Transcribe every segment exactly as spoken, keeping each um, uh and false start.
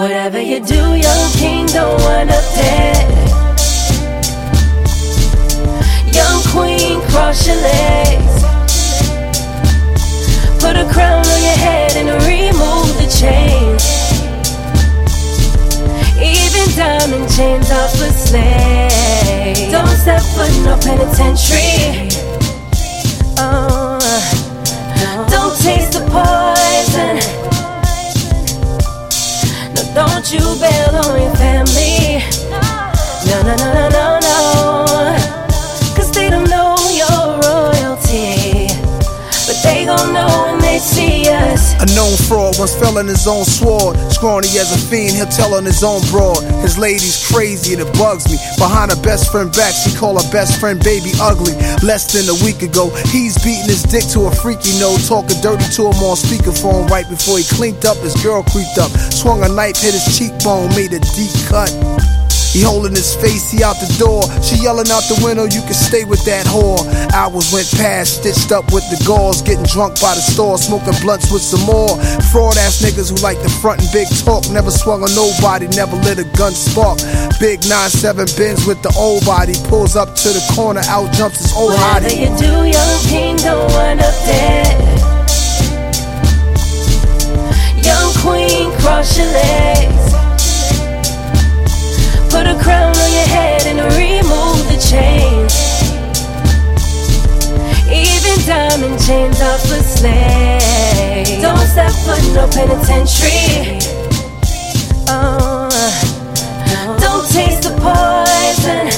Whatever you do, young king, don't wind up dead. Young queen, cross your legs. Put a crown on your head and remove the chains. Even diamond chains off a slave. Don't step foot in no penitentiary. Oh, don't taste the poison. No, don't you bail on your family. No, no, no, no, no, no. Cause they don't know your royalty, but they gon' know when they see us. A known fraud once fell in his own sword. Scrawny as a fiend, he'll tell on his own broad. His lady's crazy and it bugs me. Behind her best friend back, she call her best friend baby ugly. Less than a week ago, he's beating his dick to a freaky note, talking dirty to him on speakerphone right before he cleaned up. His girl creeped up, swung a knife, hit his cheekbone, made a deep cut. He holding his face, he out the door. She yelling out the window, you can stay with that whore. Hours went past, stitched up with the gauze, getting drunk by the store, smoking blunts with some more. Fraud ass niggas who like the front and big talk, never swung on nobody, never lit a gun spark. Big nine seven Benz with the old body, pulls up to the corner, out jumps his old Whatever hottie. you do, young king, don't wind up dead. Young queen, cross your legs. Put a crown on your head and remove the chains. Even diamond chains off a slave. Don't step foot in no penitentiary. Oh, don't taste the poison.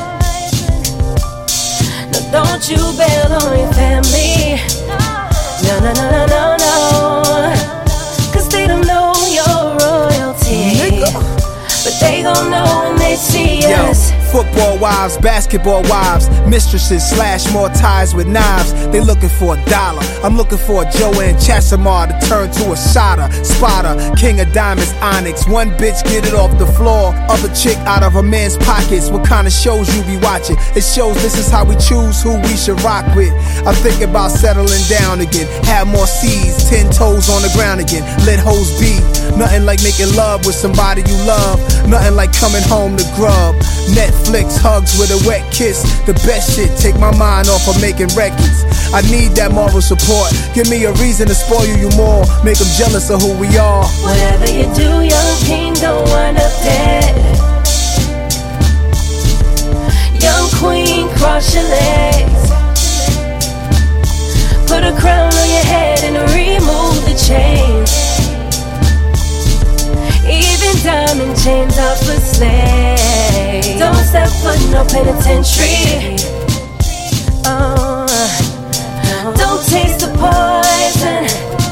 No, don't you bail on your family. No, no, no, no, no, no. Cause they don't know your royalty, nigga. But they gon' know when they see Yo, us. football wives, basketball wives, mistresses slash more ties with knives. They looking for a dollar. I'm looking for a Joanne Chassamar to turn to a shotter, spotter, king of diamonds, onyx. One bitch get it off the floor, other chick out of her man's pockets. What kind of shows you be watching? It shows this is how we choose who we should rock with. I'm thinking about settling down again, have more C's, ten toes on the ground again. Let hoes be. Nothing like making love with somebody you love. Nothing like coming home to grub. Netflix hugs with a wet kiss. The best shit, take my mind off of making records. I need that moral support. Give me a reason to spoil you more. Make them jealous of who we are. Whatever you do, young king, don't wind up dead. Young queen, cross your legs. Put a crown on your head and remove the chains. Even diamond chains off a slave. Don't step foot in no penitentiary. Oh, don't taste the poison.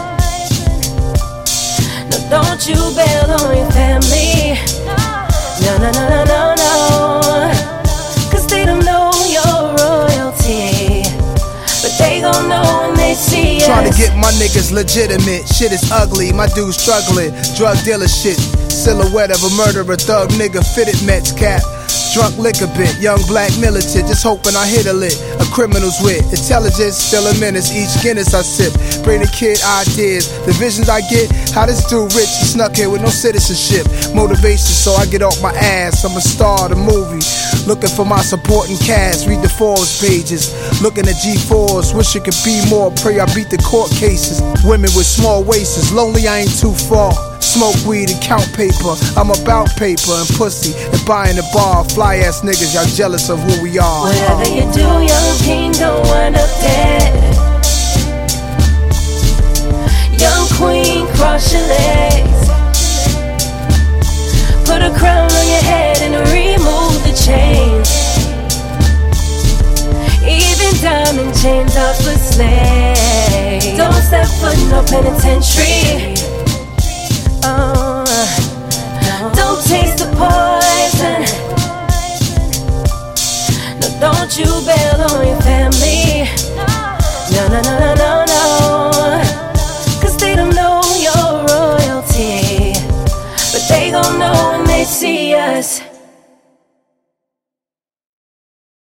No, don't you bail on your family. No, no, no, no, no, no. Cause they don't know your royalty, but they gon' know when they see us. Trying to get my niggas legitimate. Shit is ugly, my dude struggling. Drug dealer shit. Silhouette of a murderer, thug nigga, fitted Mets cap. Drunk liquor bit, young black militant, just hoping I hit a lick. A criminal's wit, intelligence, still a menace. Each Guinness I sip, bring the kid ideas. The visions I get, how this dude rich, he snuck here with no citizenship. Motivation, so I get off my ass. I'm a star of the movie. Looking for my supporting cast, read the Forbes pages. Looking at G fours, wish it could be more. Pray I beat the court cases. Women with small waists, lonely I ain't too far. Smoke weed and count paper. I'm about paper and pussy and buying a bar. Fly ass niggas, y'all jealous of who we are. Whatever you do, young king, don't wind up dead. Young queen, cross your legs. Put a crown on your head and remove the chains. Even diamond chains off a slave. Don't step foot in no penitentiary. Oh, don't taste the poison. No, don't you bail on your family.